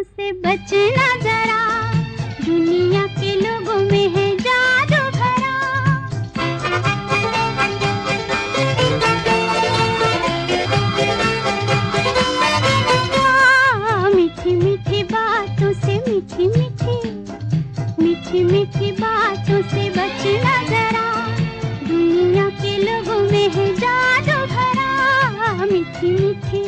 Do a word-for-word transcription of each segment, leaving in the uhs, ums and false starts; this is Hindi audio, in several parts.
से बचना जरा, दुनिया के लोगों में है जादू भरा। हाँ, मीठी मीठी बातों से, मीठी मीठी मीठी मीठी बातों से बचना जरा, दुनिया के लोगों में है जादू भरा। मीठी मीठी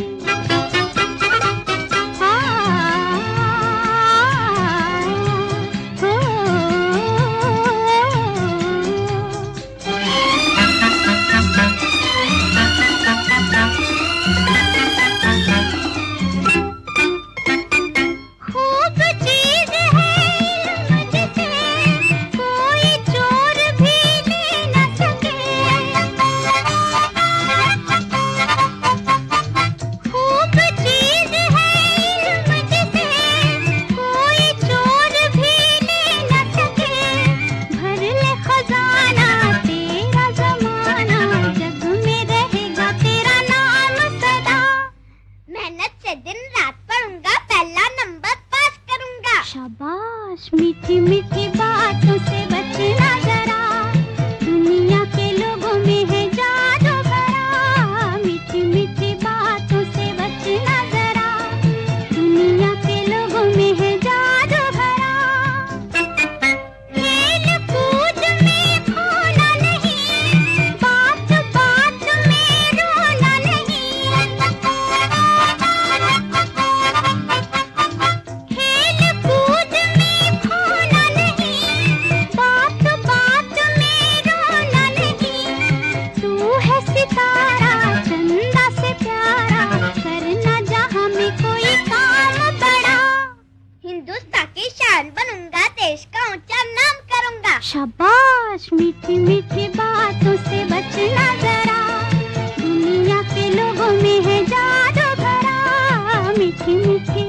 शाबाश। मीठी मीठी बातों से बचना जरा, दुनिया के लोगों में है जादू भरा। मीठी मीठी बातों से बचना जरा, दुनिया के लोगों में है जादू भरा। खेल कूद में खोना नहीं, बात बात में रोना नहीं। बनूंगा, देश का ऊंचा नाम करूंगा। शाबाश। मीठी मीठी बातों से बचना जरा, दुनिया के लोगों में है जादू भरा। मीठी मीठी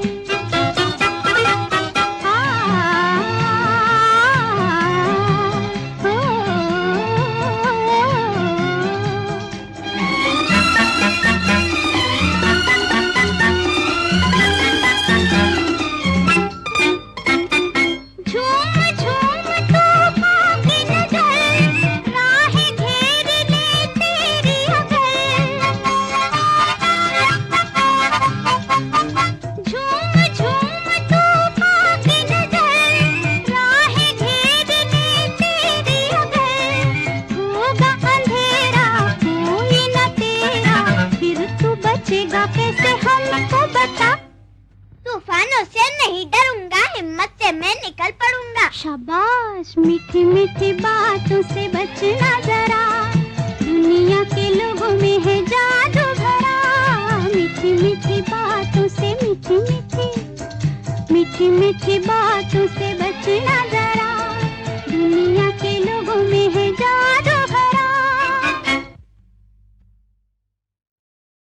कैसे हमको बता। तूफानों से नहीं डरूंगा, हिम्मत से मैं निकल पड़ूंगा। शाबाश। मीठी मीठी बातों से बचना जरा, दुनिया के लोगों में है जादू भरा। मीठी मीठी बात